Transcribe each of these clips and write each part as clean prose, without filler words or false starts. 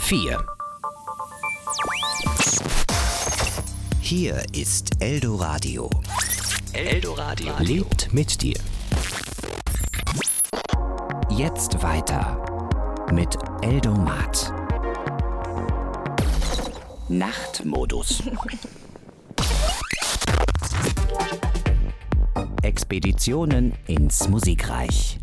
4. Hier ist Eldoradio. Eldoradio lebt mit dir. Jetzt weiter mit Eldomat. Nachtmodus. Expeditionen ins Musikreich.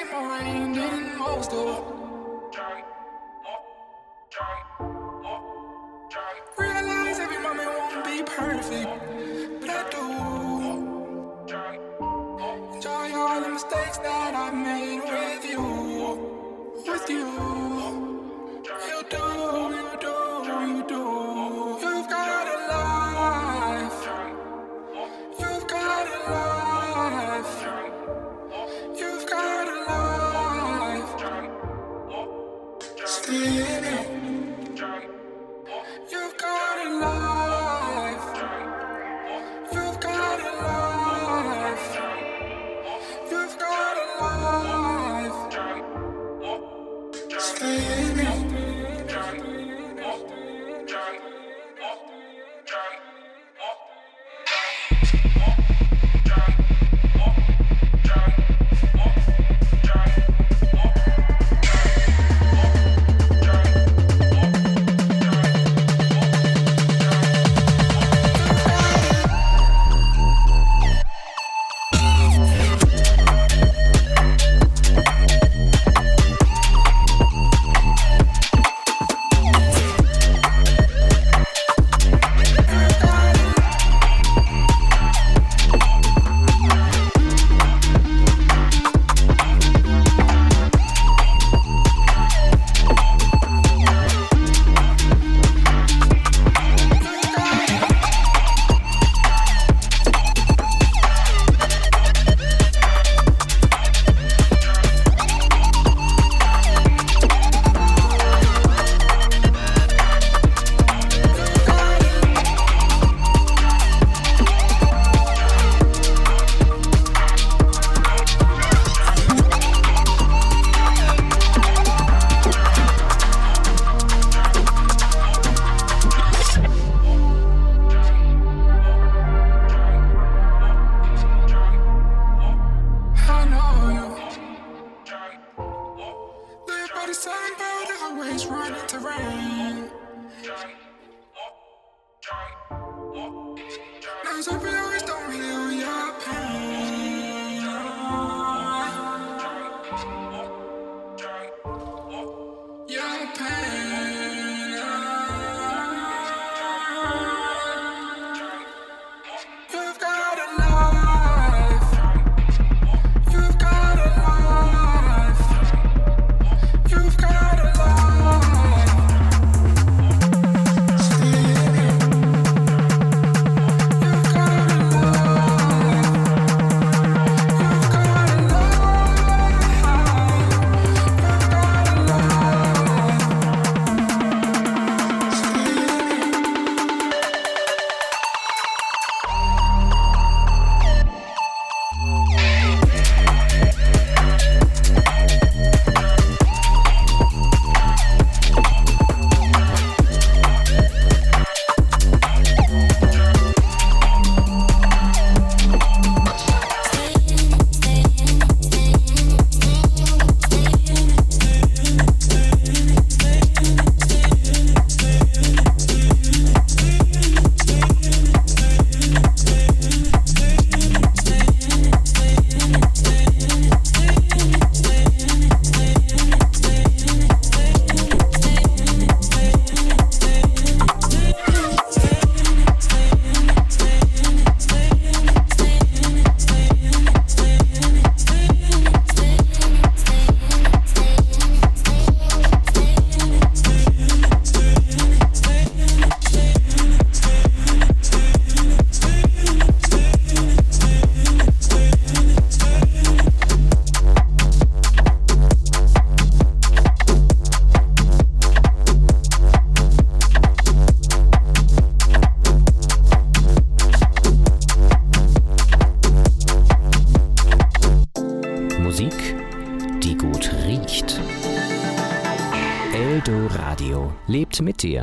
mind in most of. Realize every moment won't be perfect, but I do. Enjoy all the mistakes that I made with you. With you. You do, you do, you do. You've got a life. You've got a life. You've got a life. Stay in it. You've got a life. You've got a life. You've got a life. Stay in it. Radio lebt mit dir.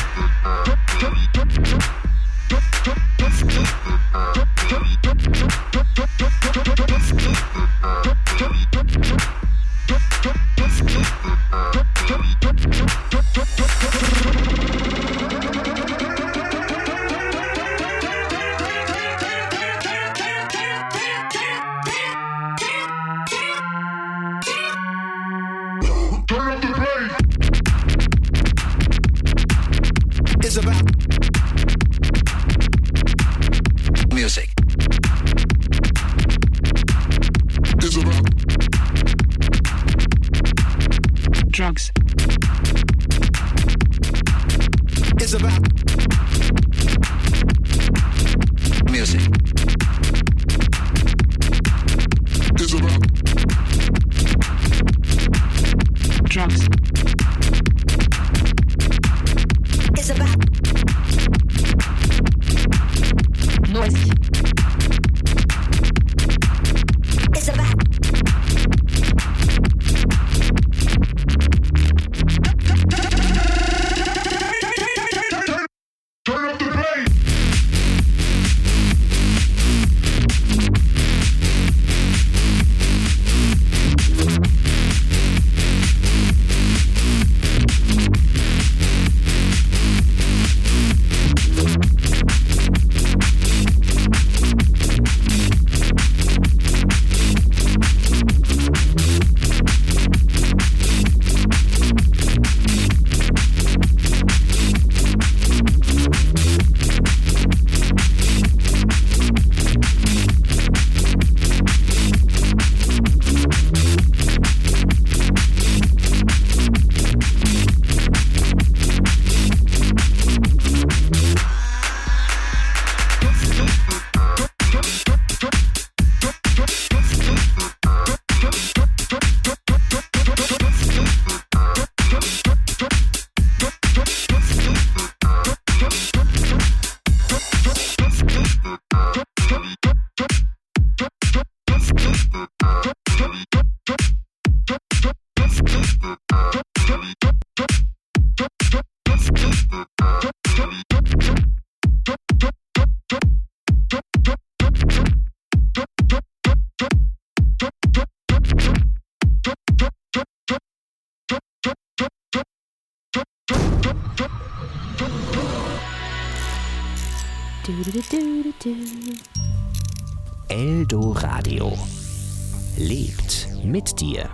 Drugs. It's about music. It's about Drugs. It's about Новости. It's about Eldo Radio lebt mit dir.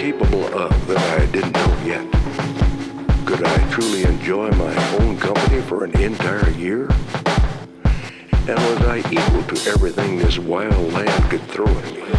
capable of that I didn't know yet? Could I truly enjoy my own company for an entire year? And was I equal to everything this wild land could throw at me?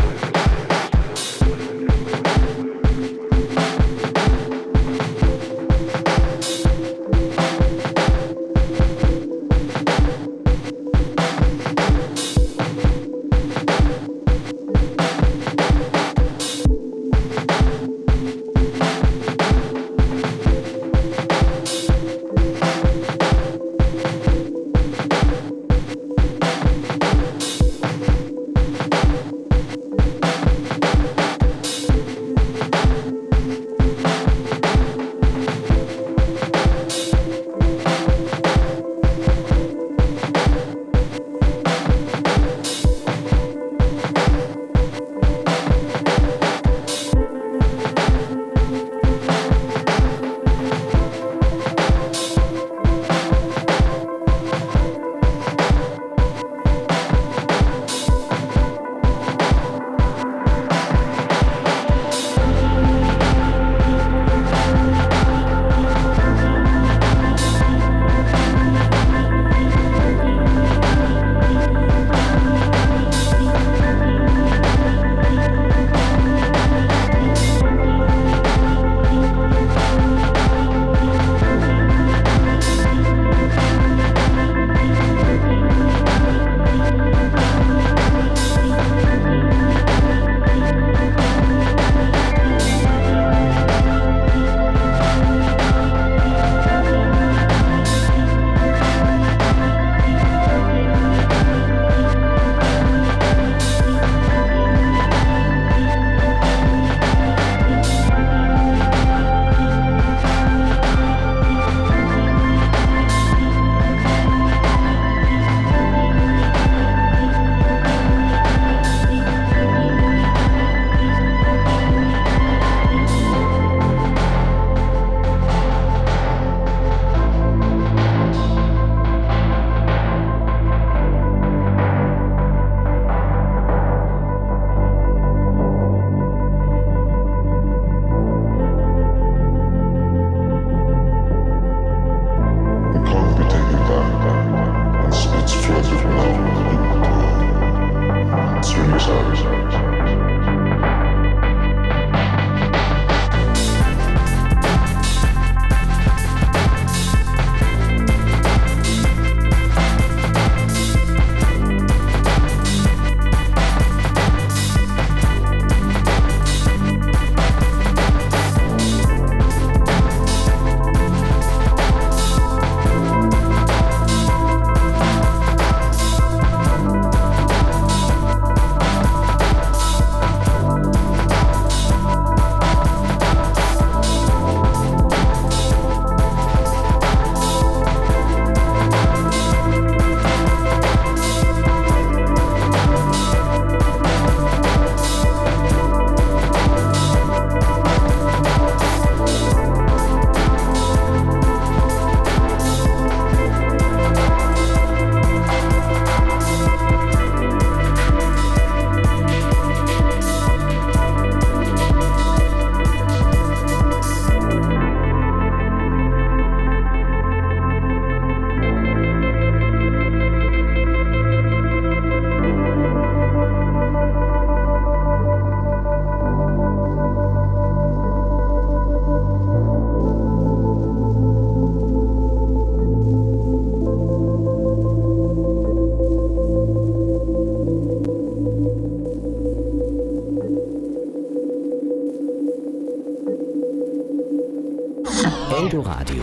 Eldoradio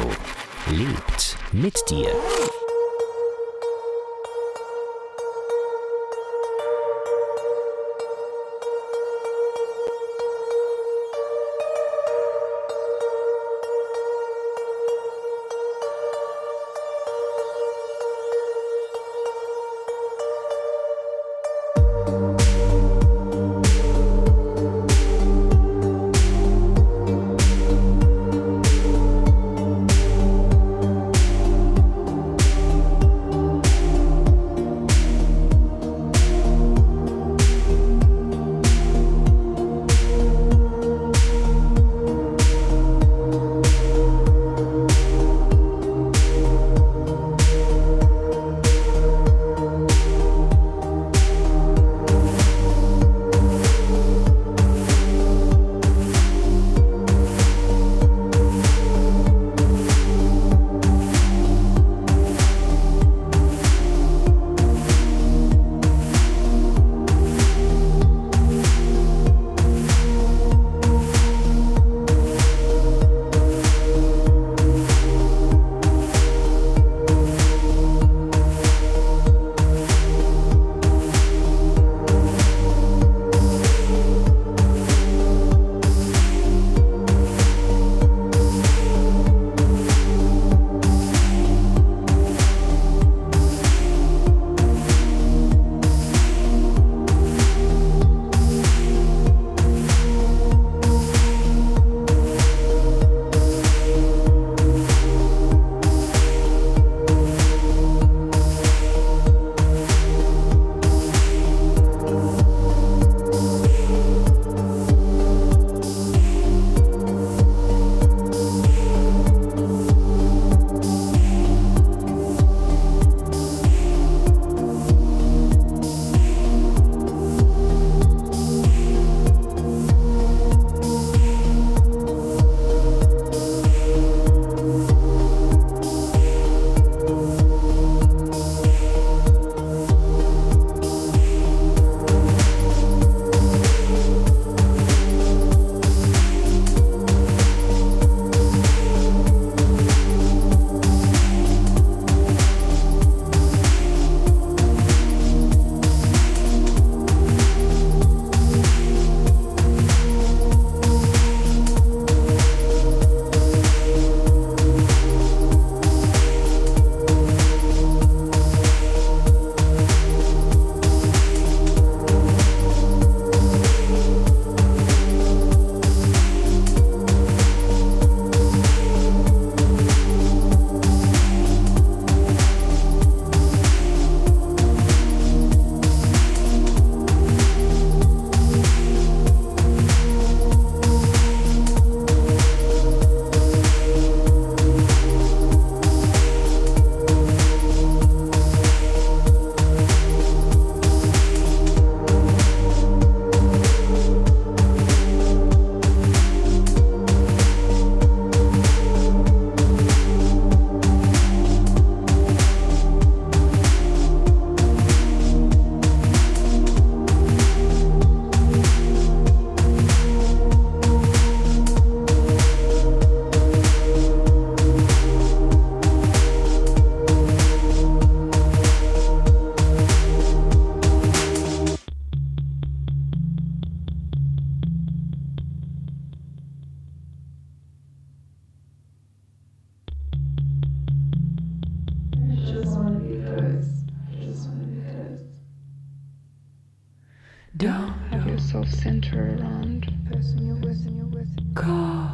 lebt mit dir. Don't have yourself center around the person you're with. Go.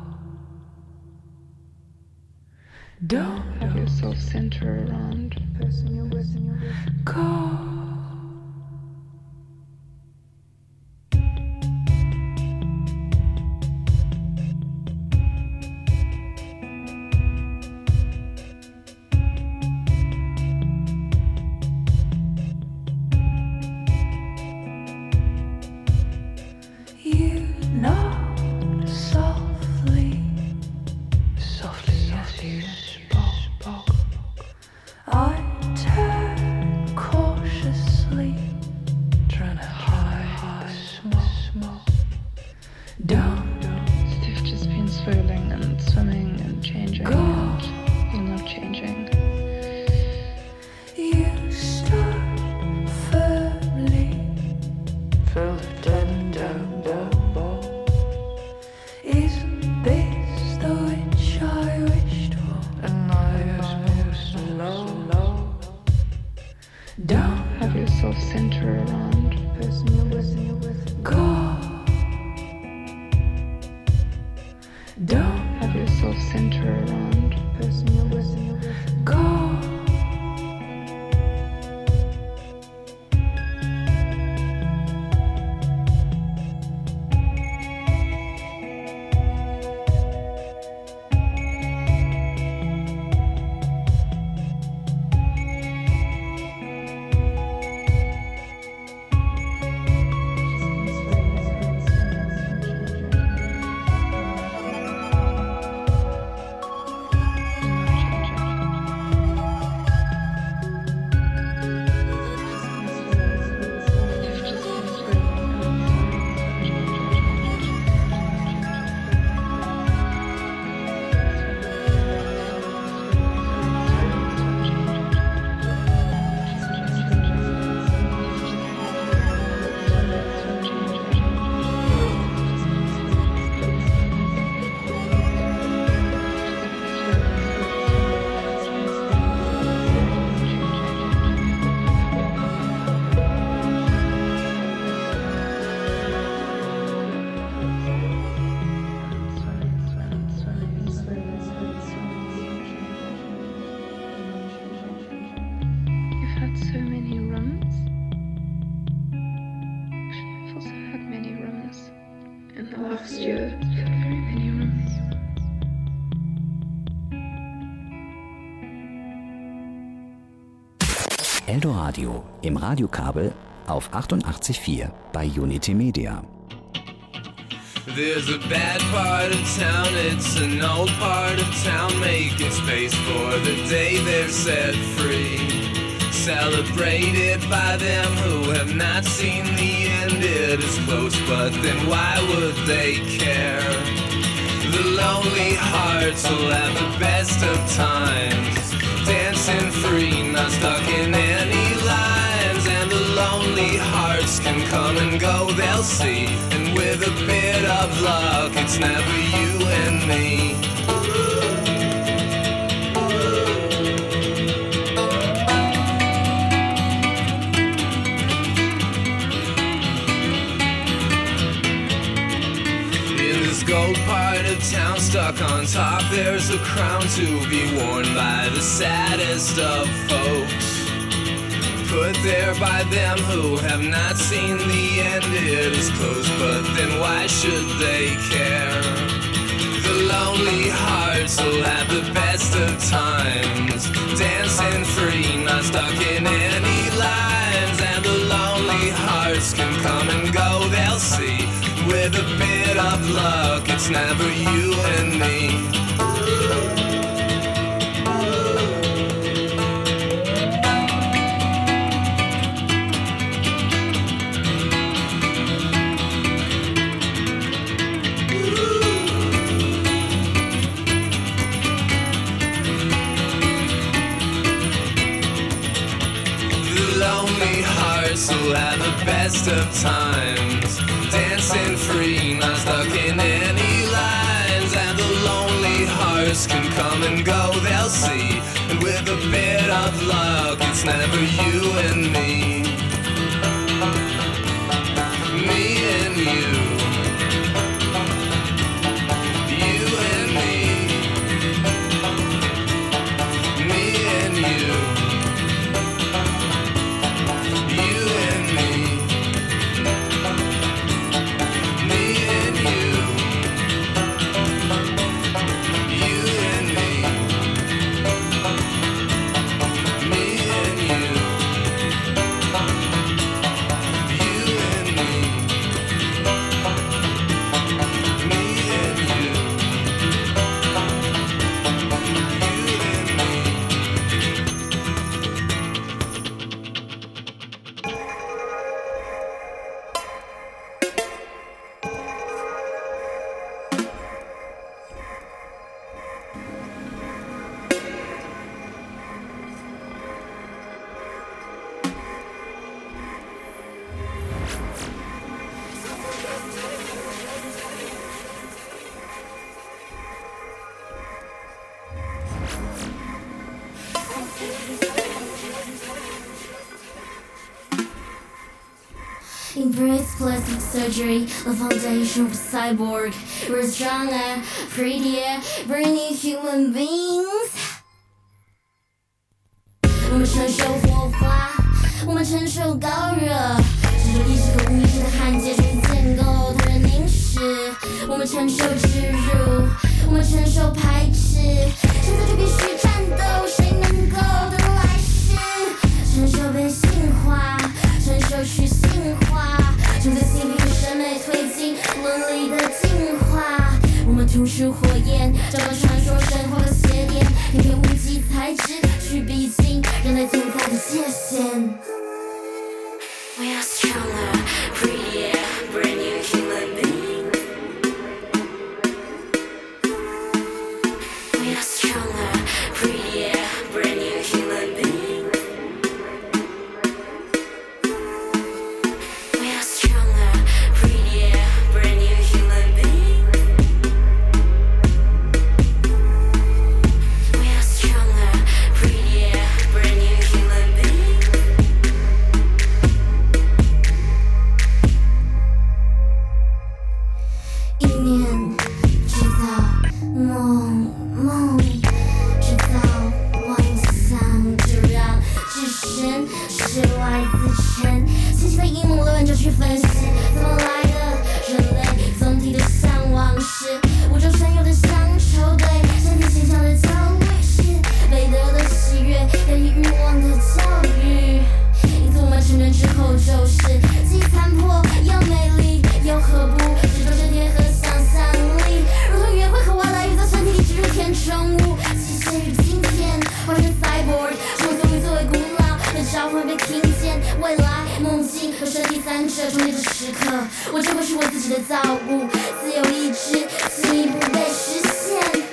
Don't have yourself center around the person you're with. Go. Eldoradio im Radiokabel auf 88.4 bei Unity Media. There's a bad part of town, it's an old part of town, making space for the day they're set free. Celebrated by them who have not seen the end, it is close, but then why would they care? The lonely hearts will have the best of times, dancing free, not stuck in any lines. And the lonely hearts can come and go, they'll see. And with a bit of luck, it's never you and me. Gold part of town, stuck on top, there's a crown to be worn by the saddest of folks, put there by them who have not seen the end. It is close, but then why should they care? The lonely hearts will have the best of times, dancing free, not stuck in any lines. And the lonely hearts can come and go, they'll see. With a bit of luck, it's never you and me. The lonely hearts will have the best of times, dancing free, not stuck in any lines. And the lonely hearts can come and go, they'll see. And with a bit of luck, it's never you and me. embrace plastic surgery, the foundation for cyborg. We're stronger, prettier, brand new human beings. 我们承受火花，我们承受高热，承受意识和无意识的焊接，重新建构他人凝视。我们承受植入，我们承受排斥，现在就必须战斗，谁能够得来世？承受被性化，承受去性化，承受性别与审美推进伦理的进化。我们吐出火焰，找到传说神话的邪典，偏偏无机材质去逼近人类存在的界限。We are stronger, prettier, brand new human beings. We are stronger, prettier, brand new human beings. We are stronger, prettier, brand new human beings. We are stronger, prettier, brand new human beings. 一念制造梦制造妄想，就让置身事外自沉。细细的阴谋论就去分析，怎么来的？人类总体的向往是宇宙深有的乡愁，对身体形象的焦虑是美德的喜悦，压抑欲望的教育。因此我们成人之后就是既残破又美丽，又何不只有这点和想象力，如同约会和外来语在身体里植入填充物，机械与晶片换成 cyborg， 生活作为古老的召唤被听见，未来梦境和身体三者重叠的时刻，我就会是我自己的造物，自由意志进一步被实现。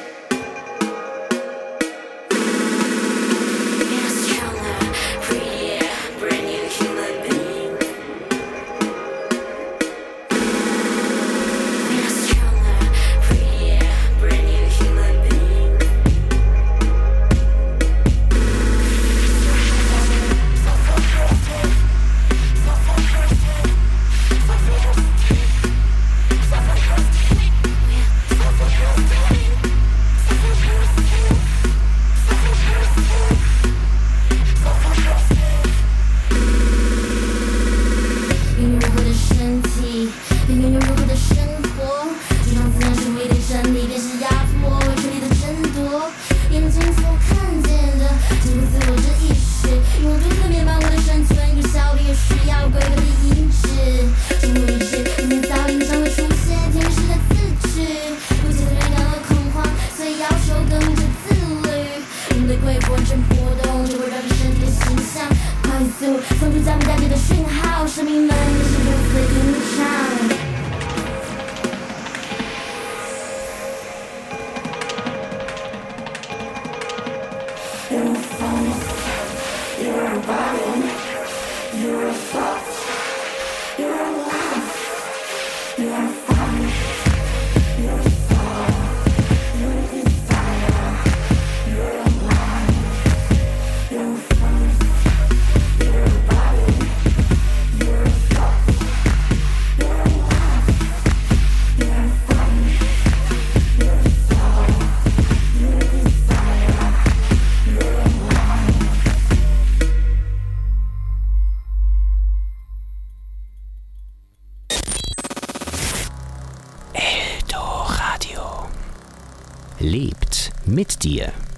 Lebt mit dir.